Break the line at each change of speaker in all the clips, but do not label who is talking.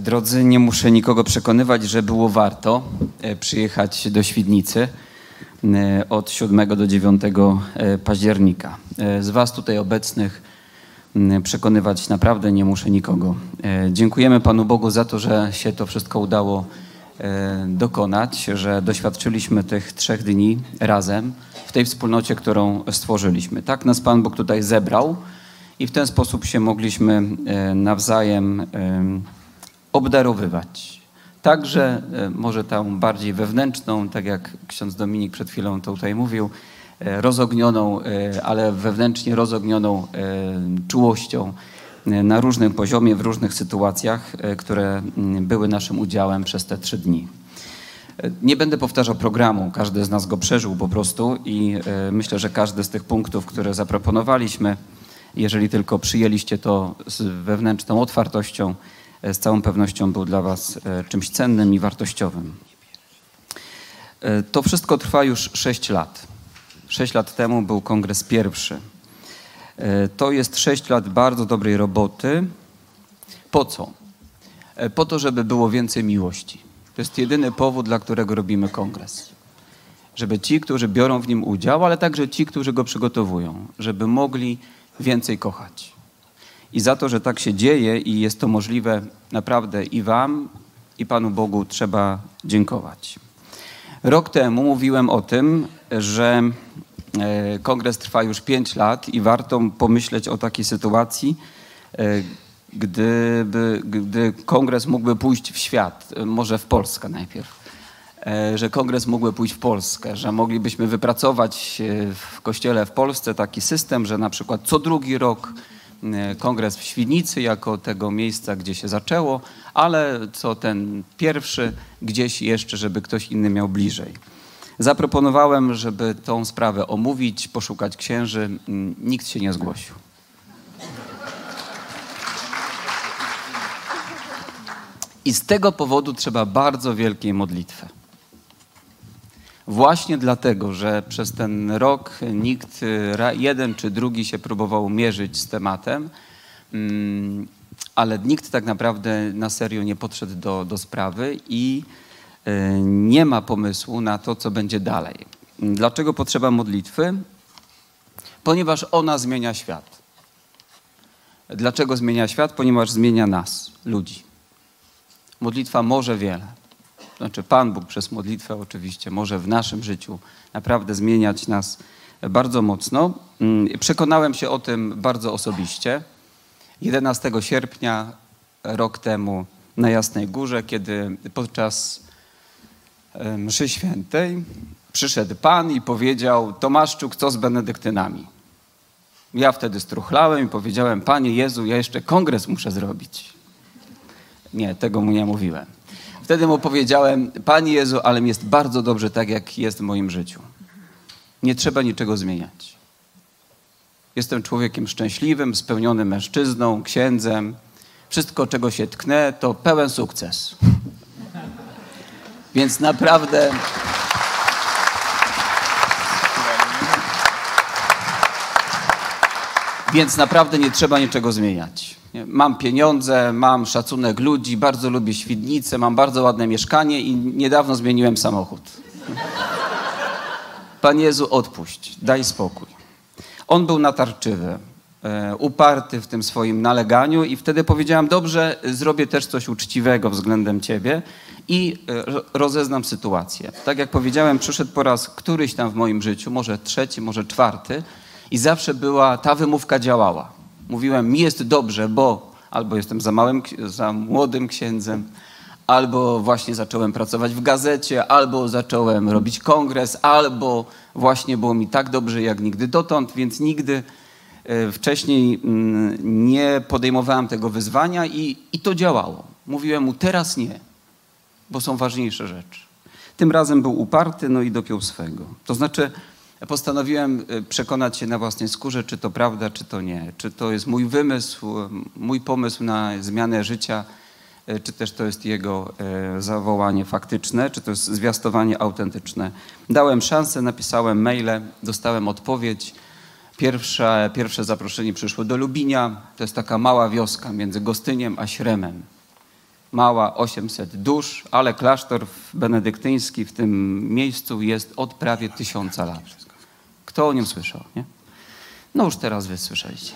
Drodzy, nie muszę nikogo przekonywać, że było warto przyjechać do Świdnicy od 7 do 9 października. Z was tutaj obecnych przekonywać naprawdę nie muszę nikogo. Dziękujemy Panu Bogu za to, że się to wszystko udało dokonać, że doświadczyliśmy tych 3 dni razem w tej wspólnocie, którą stworzyliśmy. Tak nas Pan Bóg tutaj zebrał i w ten sposób się mogliśmy nawzajem obdarowywać. Także może tą bardziej wewnętrzną, tak jak ksiądz Dominik przed chwilą to tutaj mówił, rozognioną, ale wewnętrznie rozognioną czułością na różnym poziomie, w różnych sytuacjach, które były naszym udziałem przez te 3 dni. Nie będę powtarzał programu, każdy z nas go przeżył po prostu i myślę, że każdy z tych punktów, które zaproponowaliśmy, jeżeli tylko przyjęliście to z wewnętrzną otwartością, z całą pewnością był dla was czymś cennym i wartościowym. To wszystko trwa już 6 lat. 6 lat temu był kongres pierwszy. To jest 6 lat bardzo dobrej roboty. Po co? Po to, żeby było więcej miłości. To jest jedyny powód, dla którego robimy kongres. Żeby ci, którzy biorą w nim udział, ale także ci, którzy go przygotowują, żeby mogli więcej kochać. I za to, że tak się dzieje i jest to możliwe, naprawdę i wam, i Panu Bogu trzeba dziękować. Rok temu mówiłem o tym, że kongres trwa już 5 lat i warto pomyśleć o takiej sytuacji, gdy kongres mógłby pójść w świat, może w Polskę najpierw, że kongres mógłby pójść w Polskę, że moglibyśmy wypracować w kościele w Polsce taki system, że na przykład co 2 rok kongres w Świdnicy jako tego miejsca, gdzie się zaczęło, ale co ten pierwszy gdzieś jeszcze, żeby ktoś inny miał bliżej. Zaproponowałem, żeby tą sprawę omówić, poszukać księży. Nikt się nie zgłosił. I z tego powodu trzeba bardzo wielkiej modlitwy. Właśnie dlatego, że przez ten rok nikt, jeden czy drugi się próbował mierzyć z tematem, ale nikt tak naprawdę na serio nie podszedł do sprawy i nie ma pomysłu na to, co będzie dalej. Dlaczego potrzeba modlitwy? Ponieważ ona zmienia świat. Dlaczego zmienia świat? Ponieważ zmienia nas, ludzi. Modlitwa może wiele. Znaczy Pan Bóg przez modlitwę oczywiście może w naszym życiu naprawdę zmieniać nas bardzo mocno. Przekonałem się o tym bardzo osobiście. 11 sierpnia rok temu na Jasnej Górze, kiedy podczas mszy świętej przyszedł Pan i powiedział: Tomaszczuk, co z benedyktynami? Ja wtedy struchlałem i powiedziałem: Panie Jezu, ja jeszcze kongres muszę zrobić. Nie, tego mu nie mówiłem. Wtedy mu powiedziałem: Panie Jezu, ale mi jest bardzo dobrze tak, jak jest w moim życiu. Nie trzeba niczego zmieniać. Jestem człowiekiem szczęśliwym, spełnionym mężczyzną, księdzem. Wszystko, czego się tknę, to pełen sukces. Więc naprawdę... nie trzeba niczego zmieniać. Mam pieniądze, mam szacunek ludzi, bardzo lubię Świdnicę, mam bardzo ładne mieszkanie i niedawno zmieniłem samochód. Panie Jezu, odpuść, daj spokój. On był natarczywy, uparty w tym swoim naleganiu i wtedy powiedziałem: dobrze, zrobię też coś uczciwego względem Ciebie i rozeznam sytuację. Tak jak powiedziałem, przyszedł po raz któryś tam w moim życiu, może 3., może 4. i zawsze ta wymówka działała. Mówiłem: mi jest dobrze, bo albo jestem za młodym księdzem, albo właśnie zacząłem pracować w gazecie, albo zacząłem robić kongres, albo właśnie było mi tak dobrze jak nigdy dotąd, więc nigdy wcześniej nie podejmowałem tego wyzwania i to działało. Mówiłem mu: teraz nie, bo są ważniejsze rzeczy. Tym razem był uparty, no i dopiął swego. To znaczy postanowiłem przekonać się na własnej skórze, czy to prawda, czy to nie. Czy to jest mój wymysł, mój pomysł na zmianę życia, czy też to jest jego zawołanie faktyczne, czy to jest zwiastowanie autentyczne. Dałem szansę, napisałem maile, dostałem odpowiedź. Pierwsze zaproszenie przyszło do Lubinia. To jest taka mała wioska między Gostyniem a Śremem. mała, 800 dusz, ale klasztor benedyktyński w tym miejscu jest od prawie 1000 lat. Kto o nim słyszał, nie? No już teraz wy słyszeliście.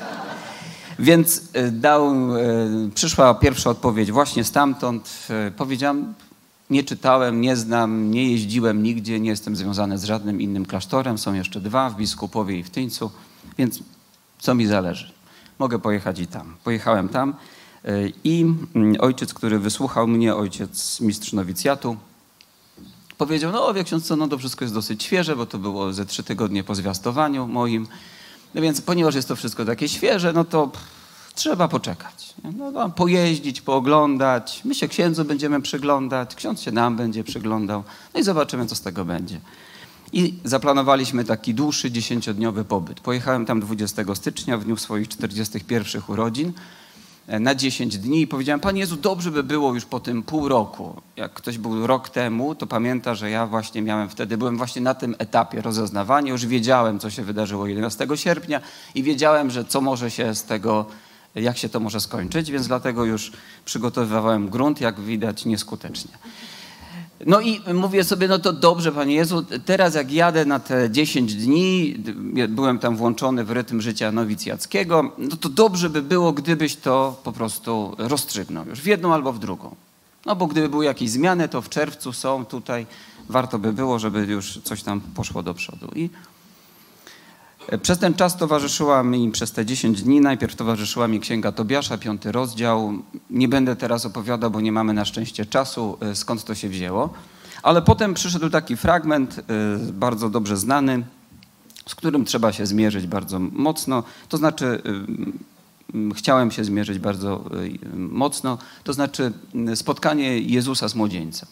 Więc przyszła pierwsza odpowiedź właśnie stamtąd. Powiedziałem, nie czytałem, nie znam, nie jeździłem nigdzie, nie jestem związany z żadnym innym klasztorem. Są jeszcze 2 w Biskupowie i w Tyńcu, więc co mi zależy? Mogę pojechać i tam. Pojechałem tam i ojciec, który wysłuchał mnie, ojciec mistrz nowicjatu, powiedział, no wie ksiądz co, no to wszystko jest dosyć świeże, bo to było ze 3 tygodnie po zwiastowaniu moim. No więc ponieważ jest to wszystko takie świeże, no to trzeba poczekać. No, pojeździć, pooglądać. My się księdzu będziemy przyglądać, ksiądz się nam będzie przyglądał. No i zobaczymy, co z tego będzie. I zaplanowaliśmy taki dłuższy, 10-dniowy pobyt. Pojechałem tam 20 stycznia, w dniu swoich 41 urodzin, na 10 dni i powiedziałem, Panie Jezu, dobrze by było już po tym pół roku. Jak ktoś był rok temu, to pamięta, że ja właśnie byłem właśnie na tym etapie rozeznawania, już wiedziałem, co się wydarzyło 11 sierpnia i wiedziałem, że co może się z tego, jak się to może skończyć, więc dlatego już przygotowywałem grunt, jak widać, nieskutecznie. No i mówię sobie, no to dobrze, Panie Jezu, teraz jak jadę na te 10 dni, byłem tam włączony w rytm życia nowicjackiego, no to dobrze by było, gdybyś to po prostu rozstrzygnął już w jedną albo w drugą. No bo gdyby były jakieś zmiany, to w czerwcu są tutaj, warto by było, żeby już coś tam poszło do przodu. I przez ten czas towarzyszyła mi, przez te 10 dni, najpierw towarzyszyła mi Księga Tobiasza, 5 rozdział. Nie będę teraz opowiadał, bo nie mamy na szczęście czasu, skąd to się wzięło. Ale potem przyszedł taki fragment, bardzo dobrze znany, z którym trzeba się zmierzyć bardzo mocno. To znaczy, chciałem się zmierzyć bardzo mocno, to znaczy spotkanie Jezusa z młodzieńcem.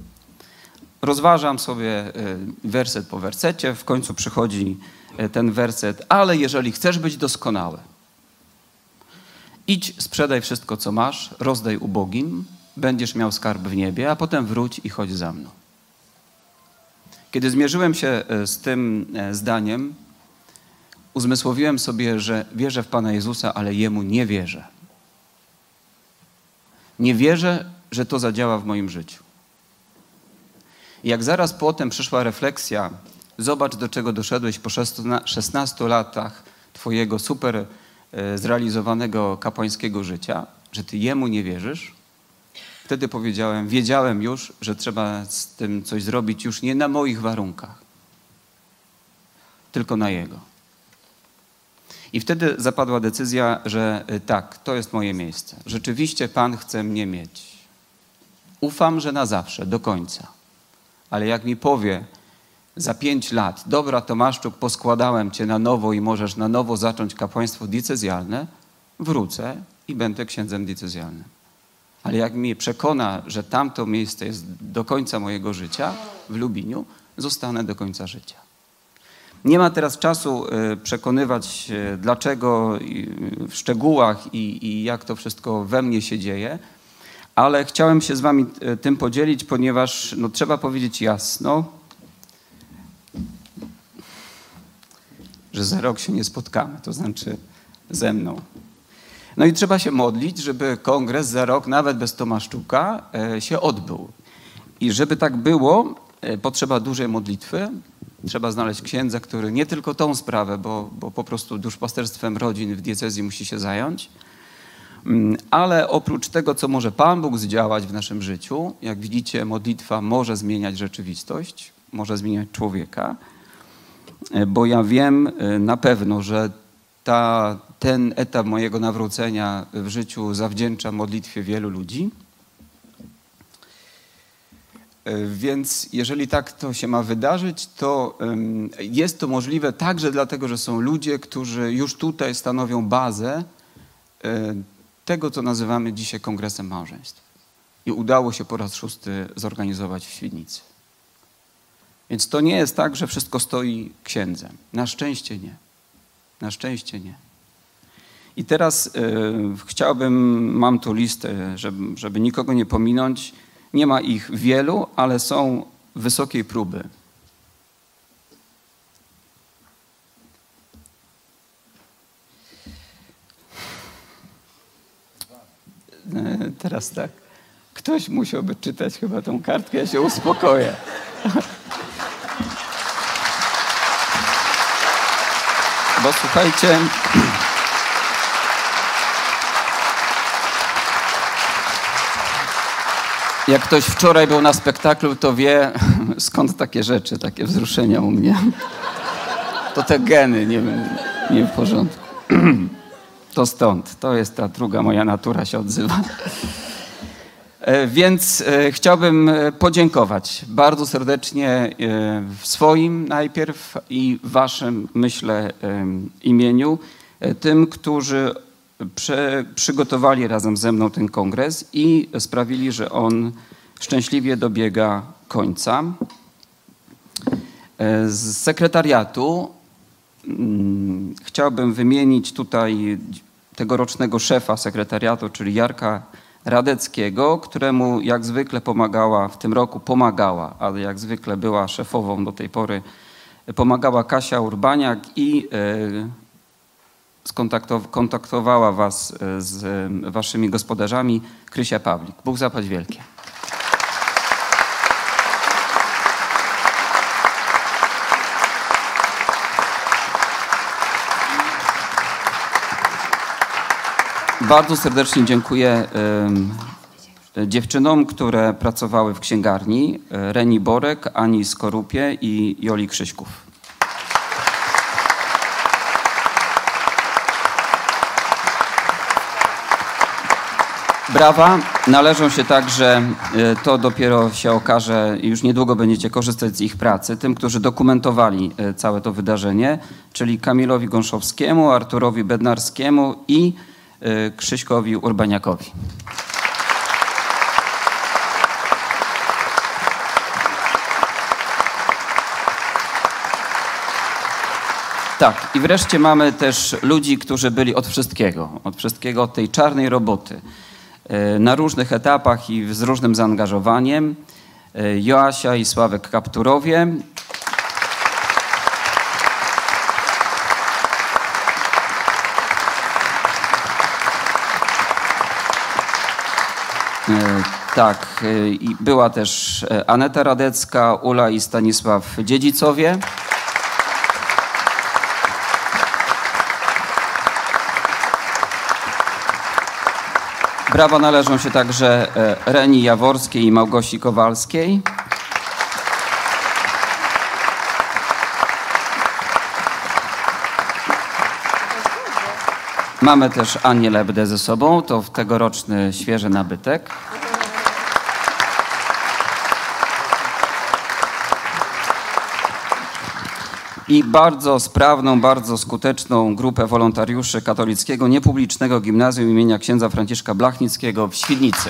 Rozważam sobie werset po wersecie, w końcu przychodzi ten werset, ale jeżeli chcesz być doskonały, idź, sprzedaj wszystko, co masz, rozdaj ubogim, będziesz miał skarb w niebie, a potem wróć i chodź za mną. Kiedy zmierzyłem się z tym zdaniem, uzmysłowiłem sobie, że wierzę w Pana Jezusa, ale Jemu nie wierzę. Nie wierzę, że to zadziała w moim życiu. I jak zaraz potem przyszła refleksja, zobacz, do czego doszedłeś po 16 latach twojego super zrealizowanego kapłańskiego życia, że ty Jemu nie wierzysz. Wtedy wiedziałem już, że trzeba z tym coś zrobić już nie na moich warunkach, tylko na Jego. I wtedy zapadła decyzja, że tak, to jest moje miejsce. Rzeczywiście Pan chce mnie mieć. Ufam, że na zawsze, do końca. Ale jak mi powie za 5 lat, dobra Tomaszczuk, poskładałem cię na nowo i możesz na nowo zacząć kapłaństwo diecezjalne, wrócę i będę księdzem diecezjalnym. Ale jak mnie przekona, że tamto miejsce jest do końca mojego życia w Lubiniu, zostanę do końca życia. Nie ma teraz czasu przekonywać dlaczego w szczegółach i jak to wszystko we mnie się dzieje, ale chciałem się z wami tym podzielić, ponieważ no, trzeba powiedzieć jasno, że za rok się nie spotkamy, to znaczy ze mną. No i trzeba się modlić, żeby kongres za rok, nawet bez Tomaszczuka, się odbył. I żeby tak było, potrzeba dużej modlitwy. Trzeba znaleźć księdza, który nie tylko tą sprawę, bo po prostu duszpasterstwem rodzin w diecezji musi się zająć, ale oprócz tego, co może Pan Bóg zdziałać w naszym życiu, jak widzicie, modlitwa może zmieniać rzeczywistość, może zmieniać człowieka, bo ja wiem na pewno, że ten etap mojego nawrócenia w życiu zawdzięczam modlitwie wielu ludzi. Więc jeżeli tak to się ma wydarzyć, to jest to możliwe także dlatego, że są ludzie, którzy już tutaj stanowią bazę tego, co nazywamy dzisiaj Kongresem Małżeństw. I udało się po raz 6 zorganizować w Świdnicy. Więc to nie jest tak, że wszystko stoi księdzem. Na szczęście nie. Na szczęście nie. I teraz mam tu listę, żeby nikogo nie pominąć. Nie ma ich wielu, ale są wysokiej próby. Teraz tak. Ktoś musiałby czytać chyba tą kartkę, ja się uspokoję. Bo słuchajcie, jak ktoś wczoraj był na spektaklu, to wie, skąd takie rzeczy, takie wzruszenia u mnie. To te geny, nie w porządku. To stąd, to jest ta druga moja natura się odzywa. Więc chciałbym podziękować bardzo serdecznie w swoim najpierw i waszym, myślę, imieniu tym, którzy przygotowali razem ze mną ten kongres i sprawili, że on szczęśliwie dobiega końca. Z sekretariatu chciałbym wymienić tutaj tegorocznego szefa sekretariatu, czyli Jarka Radeckiego, któremu jak zwykle pomagała, w tym roku pomagała, ale jak zwykle była szefową do tej pory, pomagała Kasia Urbaniak i kontaktowała was z waszymi gospodarzami Krysia Pawlik. Bóg zapłać wielkie. Bardzo serdecznie dziękuję dziewczynom, które pracowały w księgarni, Reni Borek, Ani Skorupie i Joli Krzyśków. Brawa należą się także, to dopiero się okaże, już niedługo będziecie korzystać z ich pracy, tym, którzy dokumentowali całe to wydarzenie, czyli Kamilowi Gąszowskiemu, Arturowi Bednarskiemu i Krzyśkowi Urbaniakowi. Tak, i wreszcie mamy też ludzi, którzy byli od wszystkiego, od tej czarnej roboty, na różnych etapach i z różnym zaangażowaniem. Joasia i Sławek Kapturowie. Tak, i była też Aneta Radecka, Ula i Stanisław Dziedzicowie. Brawa należą się także Reni Jaworskiej i Małgosi Kowalskiej. Mamy też Anię Lebdę ze sobą, to tegoroczny świeży nabytek. I bardzo sprawną, bardzo skuteczną grupę wolontariuszy Katolickiego Niepublicznego Gimnazjum imienia księdza Franciszka Blachnickiego w Świdnicy.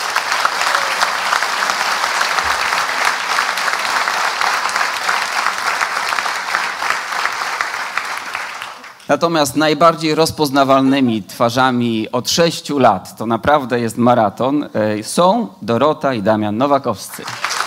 Natomiast najbardziej rozpoznawalnymi twarzami od 6 lat, to naprawdę jest maraton, są Dorota i Damian Nowakowscy.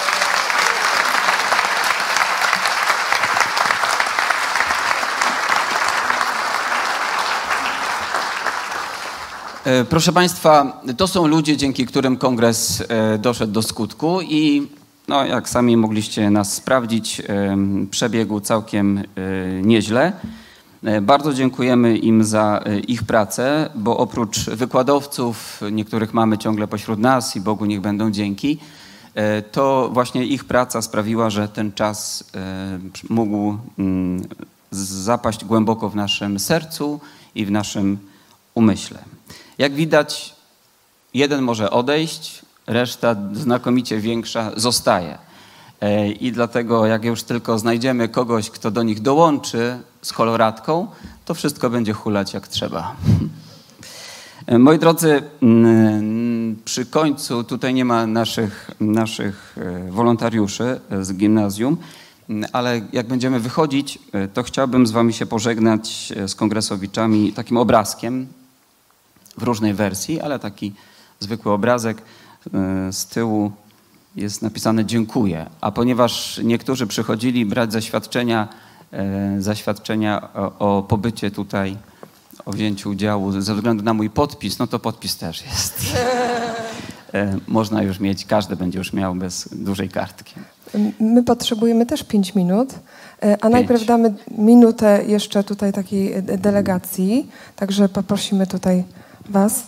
Proszę Państwa, to są ludzie, dzięki którym kongres doszedł do skutku i no, jak sami mogliście nas sprawdzić, przebiegł całkiem nieźle. Bardzo dziękujemy im za ich pracę, bo oprócz wykładowców, niektórych mamy ciągle pośród nas i Bogu niech będą dzięki, to właśnie ich praca sprawiła, że ten czas mógł zapaść głęboko w naszym sercu i w naszym umyśle. Jak widać, jeden może odejść, reszta znakomicie większa zostaje. I dlatego jak już tylko znajdziemy kogoś, kto do nich dołączy z koloratką, to wszystko będzie hulać jak trzeba. Moi drodzy, przy końcu tutaj nie ma naszych wolontariuszy z gimnazjum, ale jak będziemy wychodzić, to chciałbym z wami się pożegnać z kongresowiczami takim obrazkiem w różnej wersji, ale taki zwykły obrazek. Z tyłu jest napisane dziękuję, a ponieważ niektórzy przychodzili brać zaświadczenia o pobycie tutaj, o wzięciu udziału ze względu na mój podpis, no to podpis też jest. można już mieć, każdy będzie już miał bez dużej kartki.
My potrzebujemy też 5 minut, a najpierw damy minutę jeszcze tutaj takiej delegacji, także poprosimy tutaj was.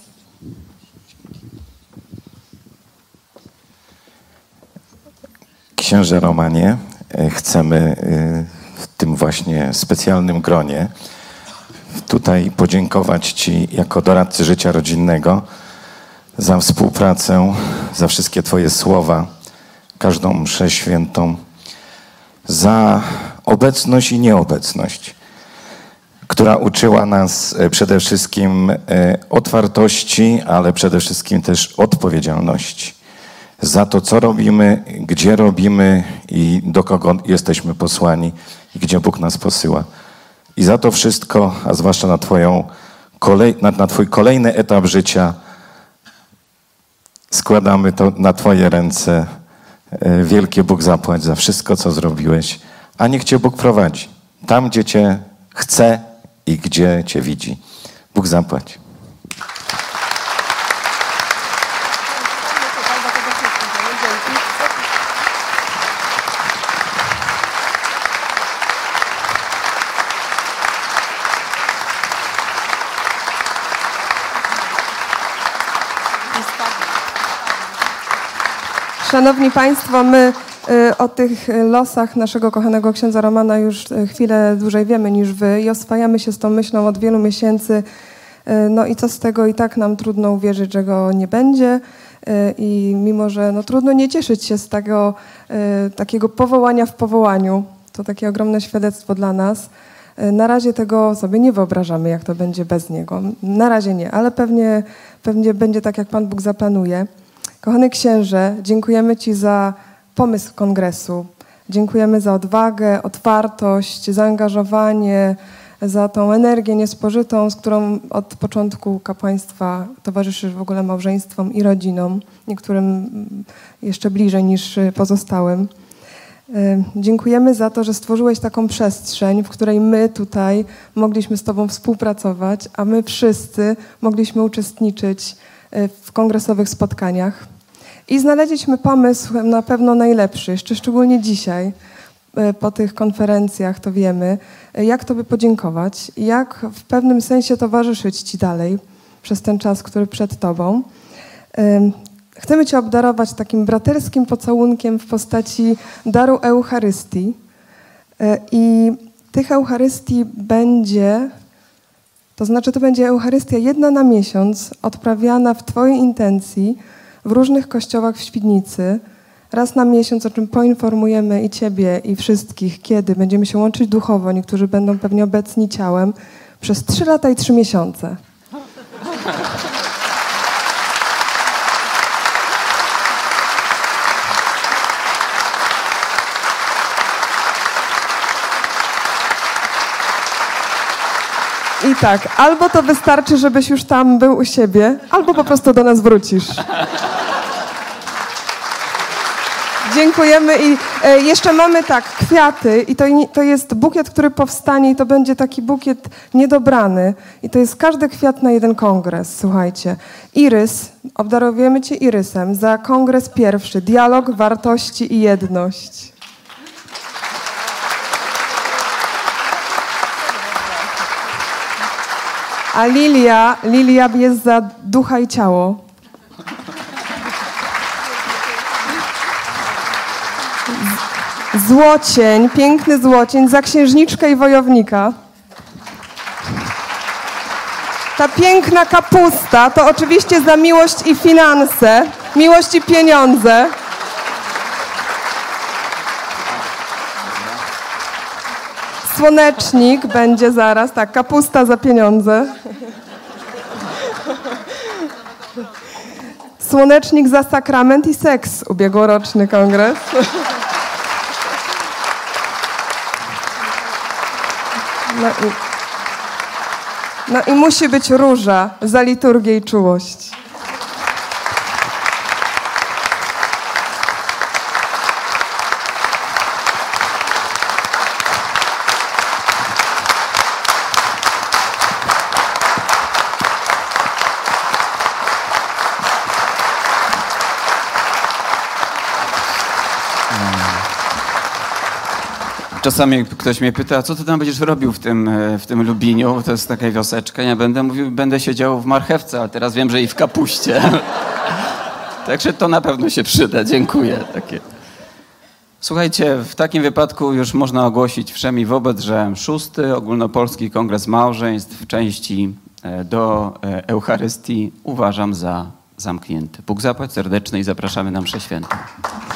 Księże Romanie, chcemy w tym właśnie specjalnym gronie tutaj podziękować Ci jako doradcy życia rodzinnego za współpracę, za wszystkie Twoje słowa, każdą mszę świętą, za obecność i nieobecność, która uczyła nas przede wszystkim otwartości, ale przede wszystkim też odpowiedzialności za to, co robimy, gdzie robimy i do kogo jesteśmy posłani i gdzie Bóg nas posyła. I za to wszystko, a zwłaszcza na Twój kolejny etap życia, składamy to na Twoje ręce. Wielkie Bóg zapłać za wszystko, co zrobiłeś, a niech Cię Bóg prowadzi tam, gdzie Cię chce i gdzie Cię widzi. Bóg zapłać.
Szanowni Państwo, my o tych losach naszego kochanego księdza Romana już chwilę dłużej wiemy niż wy i oswajamy się z tą myślą od wielu miesięcy. No i co z tego, i tak nam trudno uwierzyć, że go nie będzie i mimo, że no, trudno nie cieszyć się z tego takiego powołania w powołaniu. To takie ogromne świadectwo dla nas. Na razie tego sobie nie wyobrażamy, jak to będzie bez niego. Na razie nie, ale pewnie będzie tak, jak Pan Bóg zaplanuje. Kochany księże, dziękujemy Ci za pomysł kongresu. Dziękujemy za odwagę, otwartość, zaangażowanie, za tą energię niespożytą, z którą od początku kapłaństwa towarzyszysz w ogóle małżeństwom i rodzinom, niektórym jeszcze bliżej niż pozostałym. Dziękujemy za to, że stworzyłeś taką przestrzeń, w której my tutaj mogliśmy z Tobą współpracować, a my wszyscy mogliśmy uczestniczyć w kongresowych spotkaniach. I znaleźliśmy pomysł na pewno najlepszy, jeszcze szczególnie dzisiaj, po tych konferencjach, to wiemy, jak Tobie podziękować i jak w pewnym sensie towarzyszyć Ci dalej przez ten czas, który przed Tobą. Chcemy Cię obdarować takim braterskim pocałunkiem w postaci daru Eucharystii. I tych Eucharystii będzie, to znaczy to będzie Eucharystia 1 na miesiąc, odprawiana w Twojej intencji w różnych kościołach w Świdnicy. Raz na miesiąc, o czym poinformujemy i Ciebie, i wszystkich, kiedy będziemy się łączyć duchowo, niektórzy będą pewnie obecni ciałem, przez 3 lata i 3 miesiące. I tak, albo to wystarczy, żebyś już tam był u siebie, albo po prostu do nas wrócisz. Dziękujemy i jeszcze mamy tak, kwiaty i to jest bukiet, który powstanie i to będzie taki bukiet niedobrany i to jest każdy kwiat na jeden kongres, słuchajcie. Irys, obdarowujemy Cię irysem za kongres pierwszy, dialog, wartości i jedność. A Lilia jest za ducha i ciało. Złocień, piękny złocień za księżniczkę i wojownika. Ta piękna kapusta to oczywiście za miłość i finanse, miłość i pieniądze. Słonecznik będzie zaraz, tak, kapusta za pieniądze. Słonecznik za sakrament i seks, ubiegłoroczny kongres. No i musi być róża za liturgię i czułość.
Czasami ktoś mnie pyta, co ty tam będziesz robił w tym Lubiniu? To jest taka wioseczka. Ja będę mówił, będę siedział w marchewce, ale teraz wiem, że i w kapuście. Także to na pewno się przyda. Dziękuję. Takie. Słuchajcie, w takim wypadku już można ogłosić wszemi wobec, że 6. Ogólnopolski Kongres Małżeństw w części do Eucharystii uważam za zamknięty. Bóg zapłać serdeczny i zapraszamy na mszę świętą.